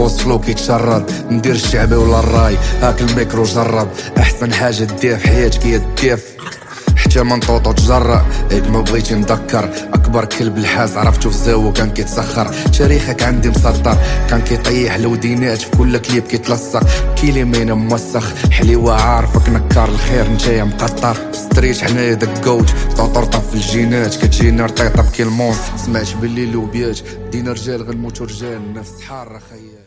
وصلو كيتشرد ندير الشعبي ولا الراي هاك الميكرو جرب احسن حاجه دير في حياتك هي الديف حتى ما نطوطو تجرأ هيك ما بغيتي نذكر اكبر كلب الحاز عرفتو في زاو كان كيتسخر تاريخك عندي مسطر كان كيطيح الودينات في كل كليب كيتلصق كيليمين موسخ حليوه عارفك نكار الخير نتايا مقطر ستريت حنايا داك كوت طوطرطه في الجينات كتجينا رطيطه بكيلمونس سمعت باللي لوبيات دينا رجال غنموتو رجال نفس حاره خيال